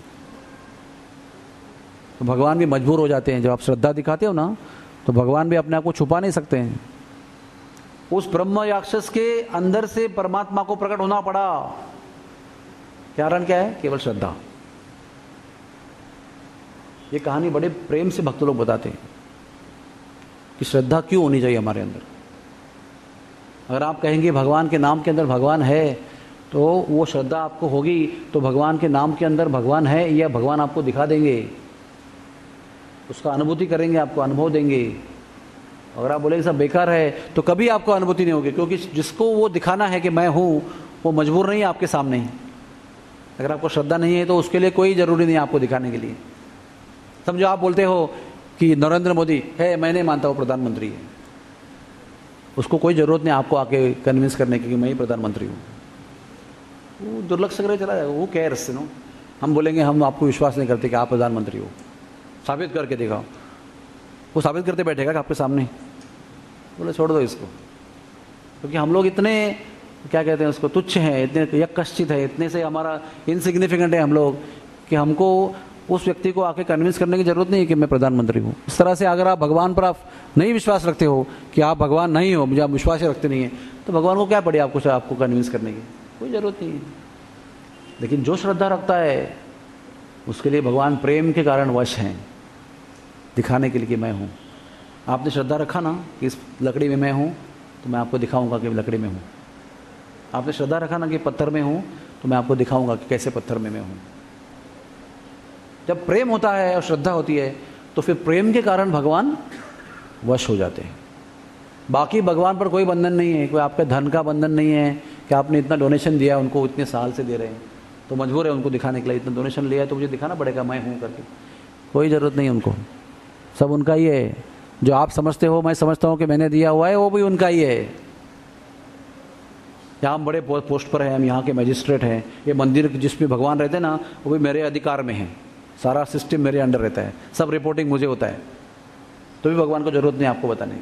तो भगवान भी मजबूर हो जाते हैं, जब आप श्रद्धा दिखाते हो ना तो भगवान भी अपने आप को छुपा नहीं सकते हैं। उस ब्रह्म राक्षस के अंदर से परमात्मा को प्रकट होना पड़ा, कारण क्या है? केवल श्रद्धा। ये कहानी बड़े प्रेम से भक्त लोग बताते हैं कि श्रद्धा क्यों होनी चाहिए हमारे अंदर। अगर आप कहेंगे भगवान के नाम के अंदर भगवान है, तो वो श्रद्धा आपको होगी तो भगवान के नाम के अंदर भगवान है या भगवान आपको दिखा देंगे, उसका अनुभूति करेंगे, आपको अनुभव देंगे। अगर आप बोलेंगे सब बेकार है तो कभी आपको अनुभूति नहीं होगी, क्योंकि जिसको वो दिखाना है कि मैं हूँ वो मजबूर नहीं है आपके सामने। अगर आपको श्रद्धा नहीं है तो उसके लिए कोई ज़रूरी नहीं है आपको दिखाने के लिए। समझो आप बोलते हो कि नरेंद्र मोदी है, मैं नहीं मानता वो प्रधानमंत्री है, उसको कोई ज़रूरत नहीं आपको आके कन्विंस करने की कि मैं ही प्रधानमंत्री हूँ, वो दुर्लक्ष्य करे चला जाएगा। वो केयर्स नो, हम बोलेंगे हम आपको विश्वास नहीं करते कि आप प्रधानमंत्री हो, साबित करके दिखाओ, वो साबित करते बैठेगा कि आपके सामने, बोले छोड़ दो इसको, क्योंकि हम लोग इतने क्या कहते हैं उसको तुच्छ हैं, इतने यकश्चित है, इतने से हमारा इनसिग्निफिकेंट है हम लोग कि हमको उस व्यक्ति को आके कन्विंस करने की जरूरत नहीं है कि मैं प्रधानमंत्री हूँ। इस तरह से अगर आप भगवान पर आप नहीं विश्वास रखते हो कि आप भगवान नहीं हो, मुझे आप विश्वास ही रखते नहीं है, तो भगवान को क्या पड़े आपको आपको कन्विंस करने की, कोई ज़रूरत नहीं है। लेकिन जो श्रद्धा रखता है उसके लिए भगवान प्रेम के कारण वश हैं, दिखाने के लिए कि मैं हूँ। आपने श्रद्धा रखा ना कि इस लकड़ी में मैं हूँ, तो मैं आपको दिखाऊंगा कि लकड़ी में हूँ। आपने श्रद्धा रखा ना कि पत्थर में हूँ, तो मैं आपको दिखाऊंगा कि कैसे पत्थर में मैं हूँ। जब प्रेम होता है और श्रद्धा होती है तो फिर प्रेम के कारण भगवान वश हो जाते हैं। बाकी भगवान पर कोई बंधन नहीं है, कोई आपके धन का बंधन नहीं है कि आपने इतना डोनेशन दिया उनको, इतने साल से दे रहे हैं तो मजबूर है उनको दिखाने के लिए, इतना डोनेशन लिया है तो मुझे दिखाना पड़ेगा मैं हूँ करके, कोई ज़रूरत नहीं उनको, सब उनका ही है। जो आप समझते हो मैं समझता हूँ कि मैंने दिया हुआ है, वो भी उनका ही है। यहाँ हम बड़े पोस्ट पर हैं, हम यहाँ के मजिस्ट्रेट हैं, ये मंदिर जिसमें भगवान रहते हैं ना वो भी मेरे अधिकार में है, सारा सिस्टम मेरे अंडर रहता है, सब रिपोर्टिंग मुझे होता है, तो भी भगवान को जरूरत नहीं आपको बताने।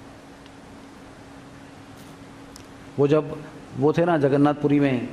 वो जब वो थे ना जगन्नाथपुरी में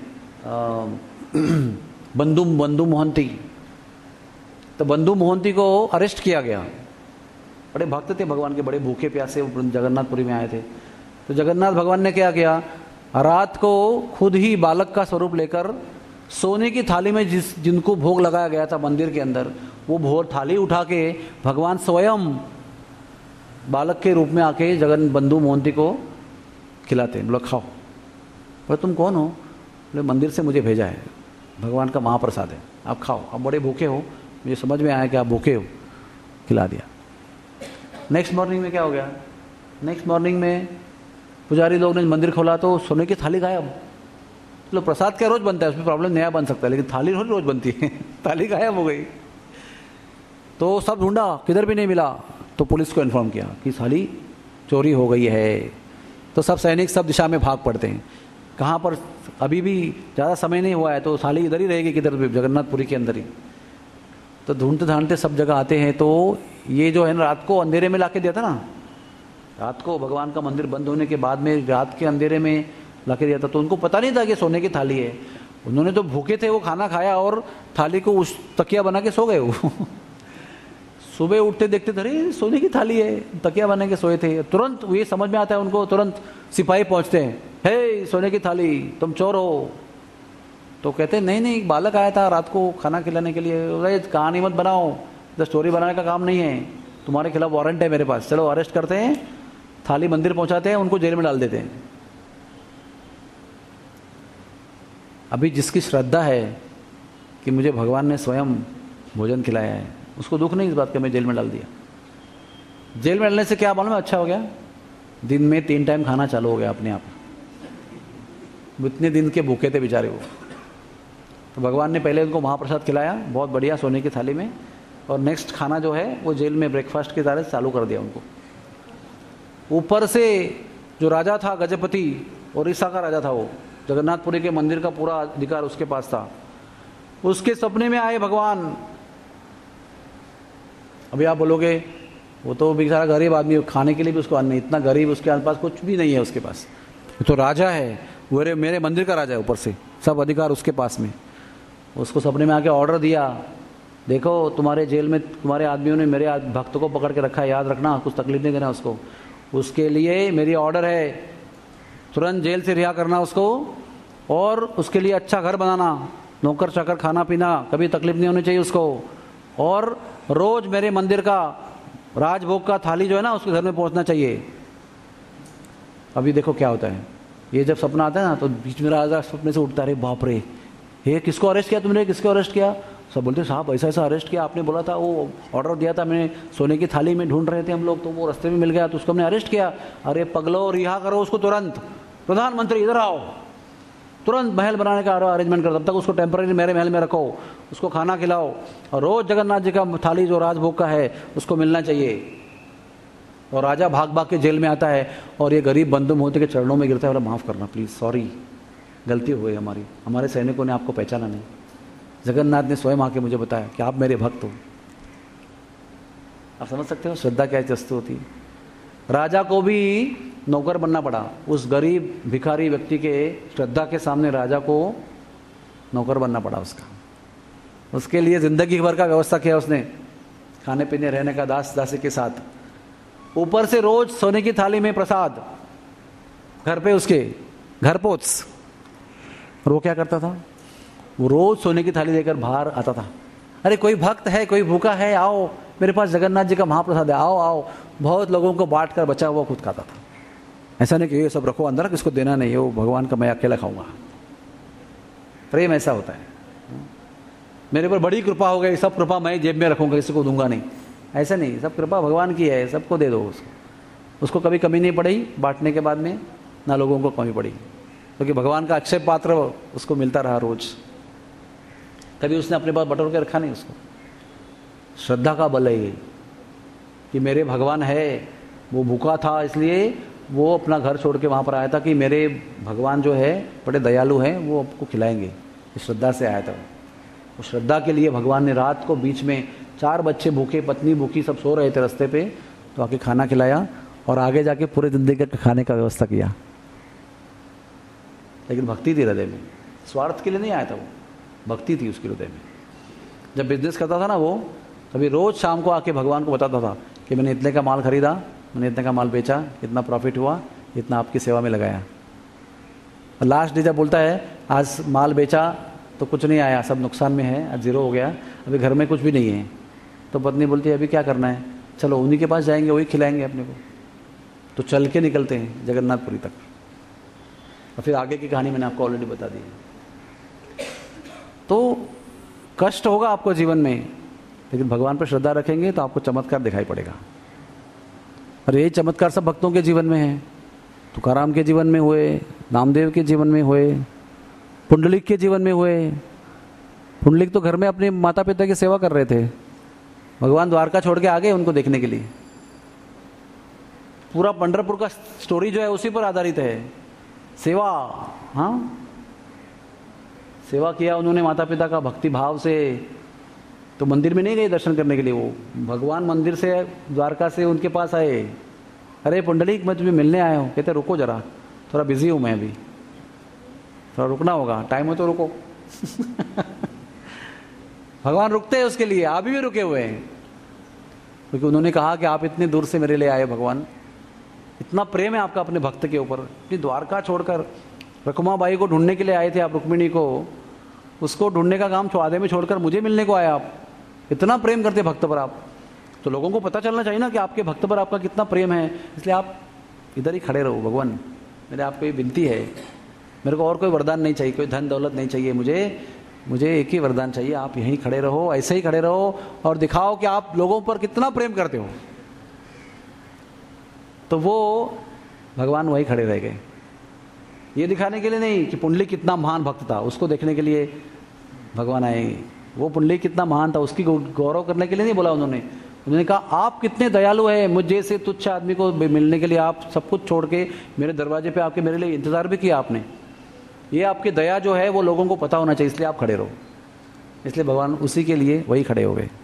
बंधु बंधु मोहंती, तो बंधु मोहंती को अरेस्ट किया गया। बड़े भक्त थे भगवान के, बड़े भूखे प्यासे जगन्नाथपुरी में आए थे। तो जगन्नाथ भगवान ने क्या किया, रात को खुद ही बालक का स्वरूप लेकर सोने की थाली में जिस जिनको भोग लगाया गया था मंदिर के अंदर, वो भोग थाली उठा के भगवान स्वयं बालक के रूप में आके जगन बंधु मोहंती को खिलाते, बोला खाओ। बोले तुम कौन हो? बोले मंदिर से मुझे भेजा है, भगवान का महाप्रसाद है, आप खाओ, आप बड़े भूखे हो, मुझे समझ में आया कि आप भूखे हो, खिला दिया। नेक्स्ट मॉर्निंग में क्या हो गया, नेक्स्ट मॉर्निंग में पुजारी लोग ने मंदिर खोला तो सोने की थाली गायब। चलो प्रसाद क्या रोज बनता है, उसमें प्रॉब्लम नया बन सकता है, लेकिन थाली रोज रोज बनती है थाली गायब हो गई। तो सब ढूंढा, किधर भी नहीं मिला, तो पुलिस को इन्फॉर्म किया कि थाली चोरी हो गई है। तो सब सैनिक सब दिशा में भाग पड़ते हैं, कहाँ पर अभी भी ज़्यादा समय नहीं हुआ है तो थाली इधर ही रहेगी, किधर भी जगन्नाथपुरी के अंदर ही। तो ढूंढते ढांढते सब जगह आते हैं, तो ये जो है ना रात को अंधेरे में ला के दिया था ना, रात को भगवान का मंदिर बंद होने के बाद में रात के अंधेरे में ला के दिया था, तो उनको पता नहीं था कि सोने की थाली है। उन्होंने तो भूखे थे, वो खाना खाया और थाली को उस तकिया बना के सो गए वो सुबह उठते देखते थे अरे सोने की थाली है, तकिया बना के सोए थे। तुरंत ये समझ में आता है उनको, तुरंत सिपाही पहुंचते हैं, हे सोने की थाली, तुम चोर हो। तो कहते हैं नहीं नहीं, एक बालक आया था रात को खाना खिलाने के लिए, कहानी मत बनाओ, तो स्टोरी बनाने का काम नहीं है, तुम्हारे खिलाफ वारंट है मेरे पास, चलो अरेस्ट करते हैं, थाली मंदिर पहुंचाते हैं, उनको जेल में डाल देते हैं। अभी जिसकी श्रद्धा है कि मुझे भगवान ने स्वयं भोजन खिलाया है, उसको दुख नहीं इस बात का मैं जेल में डाल दिया। जेल में डालने से क्या मालूम है अच्छा हो गया, दिन में तीन टाइम खाना चालू हो गया अपने आप। इतने दिन के भूखे थे बेचारे वो, तो भगवान ने पहले उनको महाप्रसाद खिलाया बहुत बढ़िया सोने की थाली में, और नेक्स्ट खाना जो है वो जेल में ब्रेकफास्ट के तरह चालू कर दिया उनको। ऊपर से जो राजा था गजपति, ओडिशा का राजा था वो, जगन्नाथपुरी के मंदिर का पूरा अधिकार उसके पास था, उसके सपने में आए भगवान। अभी आप बोलोगे वो तो बेचारा गरीब आदमी, खाने के लिए भी उसको अन्न नहीं, इतना गरीब, उसके पास कुछ भी नहीं है उसके पास, तो राजा है वो, मेरे मंदिर का राजा है, ऊपर से सब अधिकार उसके पास में। उसको सपने में आके ऑर्डर दिया, देखो तुम्हारे जेल में तुम्हारे आदमियों ने मेरे भक्तों को पकड़ के रखा है, याद रखना कुछ तकलीफ नहीं देना उसको, उसके लिए मेरी ऑर्डर है तुरंत जेल से रिहा करना उसको, और उसके लिए अच्छा घर बनाना, नौकर चाकर, खाना पीना, कभी तकलीफ नहीं होनी चाहिए उसको, और रोज मेरे मंदिर का राजभोग का थाली जो है ना उसके घर में पहुंचना चाहिए। अभी देखो क्या होता है, ये जब सपना आता है ना तो बीच में राजा सपने से उठता है, बाप रे ये किसको अरेस्ट किया तुमने, किसको अरेस्ट किया? सब बोलते साहब ऐसा ऐसा अरेस्ट किया, आपने बोला था, वो ऑर्डर दिया था, मैंने सोने की थाली में ढूंढ रहे थे हम लोग, तो वो रास्ते में मिल गया तो उसको हमने अरेस्ट किया। अरे पगलो रिहा करो उसको तुरंत, प्रधानमंत्री इधर आओ, तुरंत महल बनाने का अरेंजमेंट करो, तब तक उसको टेम्पररी मेरे महल में रखो, उसको खाना खिलाओ, और रोज जगन्नाथ जी का थाली जो राजभोग का है उसको मिलना चाहिए। और राजा भाग भाग के जेल में आता है, और ये गरीब बंधु मोती के चरणों में गिरता है, बोला माफ़ करना प्लीज़, सॉरी गलती हो गई हमारी, हमारे सैनिकों ने आपको पहचाना नहीं, जगन्नाथ ने स्वयं आके मुझे बताया कि आप मेरे भक्त हो। आप समझ सकते हो श्रद्धा क्या वस्तु होती है। राजा को भी नौकर बनना पड़ा, उस गरीब भिखारी व्यक्ति के श्रद्धा के सामने राजा को नौकर बनना पड़ा उसका, उसके लिए जिंदगी भर का व्यवस्था किया उसने, खाने पीने रहने का दास दासी के साथ, ऊपर से रोज सोने की थाली में प्रसाद घर पे, उसके घर पोच। और वो क्या करता था, वो रोज सोने की थाली लेकर बाहर आता था, अरे कोई भक्त है, कोई भूखा है, आओ मेरे पास जगन्नाथ जी का महाप्रसाद है, आओ आओ, बहुत लोगों को बांट कर बचा हुआ खुद खाता था। ऐसा नहीं कि ये सब रखो अंदर, किसको देना नहीं, वो भगवान का मैं अकेला खाऊंगा। प्रेम ऐसा होता है, मेरे पर बड़ी कृपा हो गई, सब कृपा मैं जेब में रखूंगा, किसी को दूंगा नहीं, ऐसा नहीं, सब कृपा भगवान की है, सबको दे दो उसको, उसको कभी कमी नहीं पड़ी बांटने के बाद में, ना लोगों को कमी पड़ी, क्योंकि तो भगवान का अक्षय पात्र उसको मिलता रहा रोज, कभी उसने अपने पास बटोर के रखा नहीं उसको। श्रद्धा का बल है ये कि मेरे भगवान है, वो भूखा था इसलिए वो अपना घर छोड़ के वहाँ पर आया था कि मेरे भगवान जो है बड़े दयालु हैं, वो आपको खिलाएंगे, इस श्रद्धा से आया था। वो श्रद्धा के लिए भगवान ने रात को बीच में चार बच्चे भूखे, पत्नी भूखी, सब सो रहे थे रास्ते पे, तो आके खाना खिलाया और आगे जाके पूरे जिंदगी का खाने का व्यवस्था किया। लेकिन भक्ति थी हृदय में, स्वार्थ के लिए नहीं आया था वो, भक्ति थी उसके हृदय में। जब बिजनेस करता था ना वो, तभी रोज शाम को आके भगवान को बताता था कि मैंने इतने का माल खरीदा, मैंने इतने का माल बेचा, इतना प्रॉफिट हुआ, इतना आपकी सेवा में लगाया। और लास्ट डे जब बोलता है आज माल बेचा तो कुछ नहीं आया, सब नुकसान में है, आज जीरो हो गया, अभी घर में कुछ भी नहीं है, तो पत्नी बोलती है अभी क्या करना है, चलो उन्हीं के पास जाएंगे, वही खिलाएंगे अपने को। तो चल के निकलते हैं जगन्नाथपुरी तक। और फिर आगे की कहानी मैंने आपको ऑलरेडी बता दी है। तो कष्ट होगा आपको जीवन में, लेकिन भगवान पर श्रद्धा रखेंगे तो आपको चमत्कार दिखाई पड़ेगा। और यही चमत्कार सब भक्तों के जीवन में है। तुकाराम के जीवन में हुए, नामदेव के जीवन में हुए, पुंडलिक के जीवन में हुए। पुंडलिक तो घर में अपने माता पिता की सेवा कर रहे थे, भगवान द्वारका छोड़ के आ गए उनको देखने के लिए। पूरा पंढरपुर का स्टोरी जो है उसी पर आधारित है, सेवा। हाँ, सेवा किया उन्होंने माता पिता का भक्ति भाव से। तो मंदिर में नहीं गए दर्शन करने के लिए, वो भगवान मंदिर से द्वारका से उनके पास आए। अरे पुंडलिक, मैं तुम्हें मिलने आया हूँ। कहते रुको जरा, थोड़ा बिजी हूँ मैं अभी, थोड़ा रुकना होगा, टाइम हो तो रुको। भगवान रुकते हैं उसके लिए, आप भी रुके हुए हैं, क्योंकि उन्होंने कहा कि आप इतनी दूर से मेरे लिए आए भगवान, इतना प्रेम है आपका अपने भक्त के ऊपर। इतनी द्वारका छोड़कर रुक्माबाई को ढूंढने के लिए आए थे आप, रुक्मिणी को, उसको ढूंढने का काम आधे में छोड़कर मुझे मिलने को आए आप। इतना प्रेम करते भक्त पर आप, तो लोगों को पता चलना चाहिए ना कि आपके भक्त पर आपका कितना प्रेम है। इसलिए आप इधर ही खड़े रहो। भगवान, मेरे आपको ये विनती है, मेरे को और कोई वरदान नहीं चाहिए, कोई धन दौलत नहीं चाहिए मुझे, मुझे एक ही वरदान चाहिए, आप यहीं खड़े रहो, ऐसे ही खड़े रहो और दिखाओ कि आप लोगों पर कितना प्रेम करते हो। तो वो भगवान वहीं खड़े रह गए, ये दिखाने के लिए नहीं कि पुंडलिक कितना महान भक्त था, उसको देखने के लिए भगवान आए। वो पुंडलिक कितना महान था उसकी गौरव करने के लिए नहीं बोला उन्होंने। उन्होंने कहा आप कितने दयालु हैं, मुझ जैसे तुच्छ आदमी को मिलने के लिए आप सब कुछ छोड़ के मेरे दरवाजे पे आके मेरे लिए इंतजार भी किया आपने। ये आपकी दया जो है वो लोगों को पता होना चाहिए, इसलिए आप खड़े रहो। इसलिए भगवान उसी के लिए वही खड़े हो गए।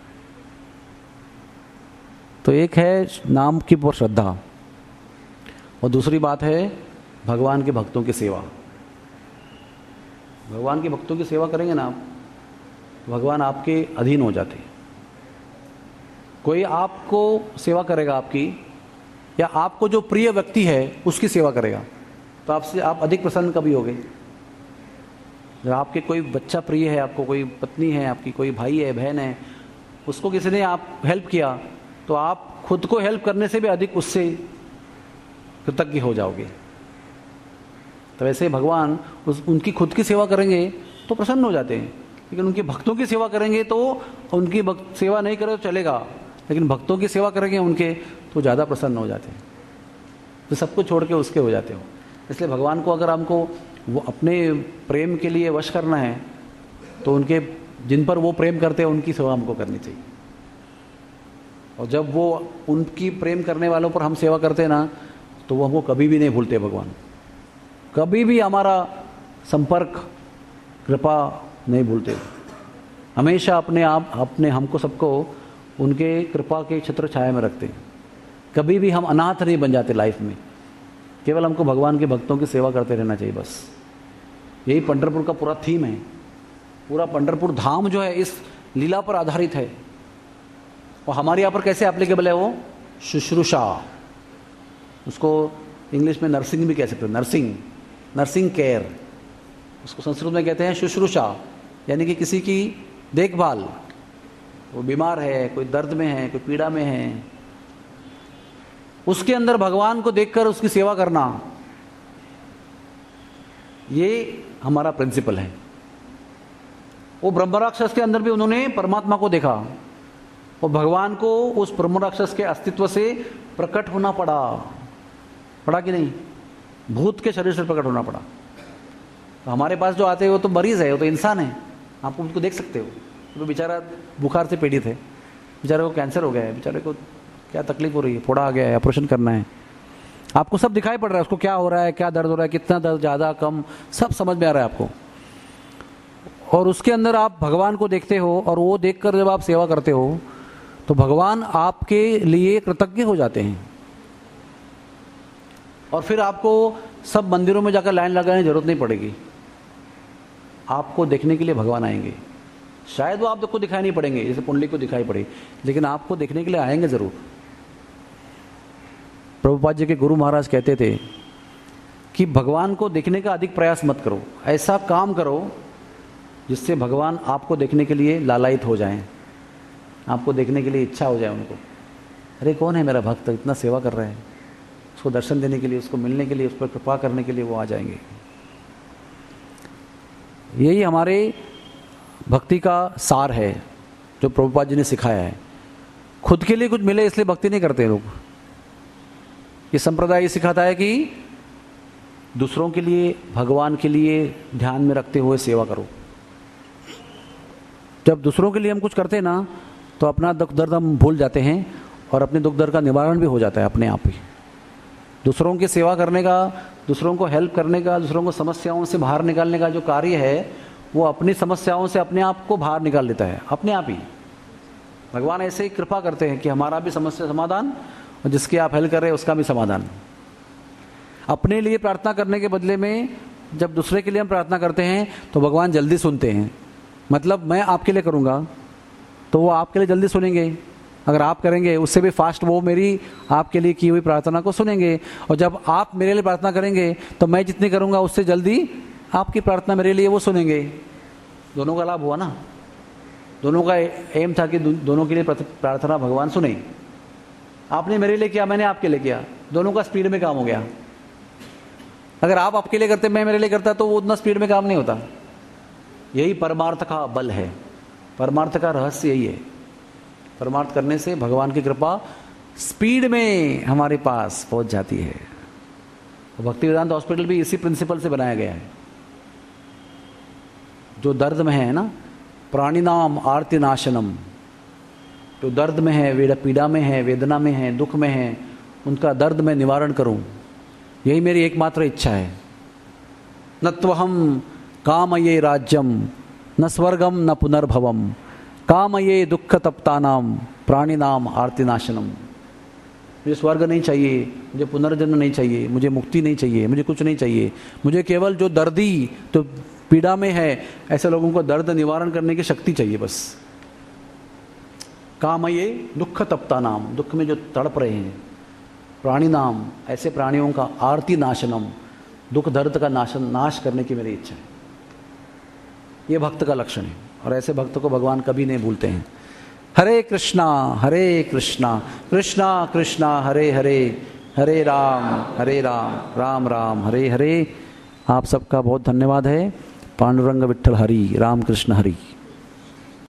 तो एक है नाम की पर श्रद्धा, और दूसरी बात है भगवान के भक्तों की सेवा। भगवान के भक्तों की सेवा करेंगे ना आप, भगवान आपके अधीन हो जाते हैं। कोई आपको सेवा करेगा आपकी, या आपको जो प्रिय व्यक्ति है उसकी सेवा करेगा, तो आपसे आप अधिक प्रसन्न कभी होगे। जब आपके कोई बच्चा प्रिय है, आपको कोई पत्नी है, आपकी कोई भाई है, बहन है, उसको किसी ने आप हेल्प किया, तो आप खुद को हेल्प करने से भी अधिक उससे कृतज्ञ हो जाओगे। तो वैसे भगवान उस उनकी खुद की सेवा करेंगे तो प्रसन्न हो जाते हैं, लेकिन उनके भक्तों की सेवा करेंगे तो उनकी भक्त सेवा नहीं करे तो चलेगा, लेकिन भक्तों की सेवा करेंगे उनके तो ज़्यादा प्रसन्न हो जाते हैं, तो सब कुछ छोड़ के उसके हो जाते हो। इसलिए भगवान को अगर हमको वो अपने प्रेम के लिए वश करना है, तो उनके जिन पर वो प्रेम करते हैं उनकी सेवा हमको करनी चाहिए। और जब वो उनकी प्रेम करने वालों पर हम सेवा करते हैं ना, तो वो हमको कभी भी नहीं भूलते भगवान, कभी भी हमारा संपर्क कृपा नहीं भूलते। हमेशा अपने आप अपने हमको सबको उनके कृपा के छत्र छाया में रखते हैं। कभी भी हम अनाथ नहीं बन जाते लाइफ में, केवल हमको भगवान के भक्तों की सेवा करते रहना चाहिए बस। यही पंढरपुर का पूरा थीम है। पूरा पंढरपुर धाम जो है इस लीला पर आधारित है। और हमारे यहाँ पर कैसे एप्लीकेबल है वो? शुश्रूषा, उसको इंग्लिश में नर्सिंग भी कह सकते हैं, नर्सिंग नर्सिंग केयर, उसको संस्कृत में कहते हैं शुश्रूषा, यानी कि किसी की देखभाल। वो बीमार है, कोई दर्द में है, कोई पीड़ा में है, उसके अंदर भगवान को देखकर उसकी सेवा करना, ये हमारा प्रिंसिपल है। वो ब्रह्म राक्षस के अंदर भी उन्होंने परमात्मा को देखा, और भगवान को उस ब्रह्म राक्षस के अस्तित्व से प्रकट होना पड़ा पड़ा कि नहीं? भूत के शरीर से प्रकट होना पड़ा। तो हमारे पास जो आते हैं वो तो मरीज है, वो तो इंसान है, आप उनको देख सकते हो। तो बेचारा बुखार से पीड़ित है, बेचारे को कैंसर हो गया है, बेचारे को क्या तकलीफ हो रही है, फोड़ा आ गया है, ऑपरेशन करना है, आपको सब दिखाई पड़ रहा है, उसको क्या हो रहा है, क्या दर्द हो रहा है, कितना दर्द, ज़्यादा कम, सब समझ में आ रहा है आपको। और उसके अंदर आप भगवान को देखते हो, और वो देखकर जब आप सेवा करते हो तो भगवान आपके लिए कृतज्ञ हो जाते हैं। और फिर आपको सब मंदिरों में जाकर लाइन लगाने की जरूरत नहीं पड़ेगी, आपको देखने के लिए भगवान आएंगे। शायद वो आपको दिखाई नहीं पड़ेंगे जैसे पुंडलिक को दिखाई पड़े, लेकिन आपको देखने के लिए आएंगे जरूर। प्रभुपाद जी के गुरु महाराज कहते थे कि भगवान को देखने का अधिक प्रयास मत करो, ऐसा काम करो जिससे भगवान आपको देखने के लिए लालायित हो जाएं, आपको देखने के लिए इच्छा हो जाए उनको। अरे कौन है मेरा भक्त, इतना सेवा कर रहा है, उसको दर्शन देने के लिए, उसको मिलने के लिए, उस पर कृपा करने के लिए वो आ जाएंगे। यही हमारे भक्ति का सार है जो प्रभुपाद जी ने सिखाया है। खुद के लिए कुछ मिले इसलिए भक्ति नहीं करते लोग। ये संप्रदाय ये सिखाता है कि दूसरों के लिए, भगवान के लिए ध्यान में रखते हुए सेवा करो। जब दूसरों के लिए हम कुछ करते हैं ना तो अपना दुख दर्द हम भूल जाते हैं और अपने दुख दर्द का निवारण भी हो जाता है अपने आप ही। दूसरों की सेवा करने का, दूसरों को हेल्प करने का, दूसरों को समस्याओं से बाहर निकालने का जो कार्य है वो अपनी समस्याओं से अपने आप को बाहर निकाल लेता है अपने आप ही। भगवान ऐसे ही कृपा करते हैं कि हमारा भी समस्या समाधान और जिसकी आप हेल्प कर रहे हैं उसका भी समाधान। अपने लिए प्रार्थना करने के बदले में जब दूसरे के लिए हम प्रार्थना करते हैं तो भगवान जल्दी सुनते हैं। मतलब मैं आपके लिए करूँगा तो वो आपके लिए जल्दी सुनेंगे, अगर आप करेंगे उससे भी फास्ट वो मेरी आपके लिए की हुई प्रार्थना को सुनेंगे, और जब आप मेरे लिए प्रार्थना करेंगे तो मैं जितनी करूँगा उससे जल्दी आपकी प्रार्थना मेरे लिए वो सुनेंगे। दोनों का लाभ हुआ ना। दोनों का एम था कि दोनों के लिए प्रार्थना भगवान सुने। आपने मेरे लिए किया, मैंने आपके लिए किया, दोनों का स्पीड में काम हो गया। अगर आप आपके लिए करते, मैं मेरे लिए करता तो वो उतना स्पीड में काम नहीं होता। यही परमार्थ का बल है, परमार्थ का रहस्य यही है। परमार्थ करने से भगवान की कृपा स्पीड में हमारे पास पहुंच जाती है। भक्ति वेदांत हॉस्पिटल भी इसी प्रिंसिपल से बनाया गया है। जो दर्द में है ना, प्राणी नाम आरती नाशनम, जो दर्द में है, वेद पीड़ा में है, वेदना में है, दुख में है, उनका दर्द मैं निवारण करूं, यही मेरी एकमात्र इच्छा है। न त्वहम कामये राज्यम न स्वर्गम न पुनर्भवम कामये दुख तप्तानाम प्राणी नाम आरती नाशनम। मुझे स्वर्ग नहीं चाहिए, मुझे पुनर्जन्म नहीं चाहिए, मुझे मुक्ति नहीं चाहिए, मुझे कुछ नहीं चाहिए। मुझे केवल जो दर्दी, तो पीड़ा में है, ऐसे लोगों को दर्द निवारण करने की शक्ति चाहिए बस। कामये दुख तप्तानाम, दुख में जो तड़प रहे हैं, प्राणी नाम, ऐसे प्राणियों का आरती नाशनम, दुख दर्द का नाशन नाश करने की मेरी इच्छा है। ये भक्त का लक्षण है और ऐसे भक्त को भगवान कभी नहीं भूलते हैं। हरे कृष्णा हरे कृष्णा कृष्णा कृष्णा हरे हरे, हरे राम हरे राम राम राम हरे हरे। आप सबका बहुत धन्यवाद है। पांडुरंग विठ्ठल हरि, राम कृष्ण हरि।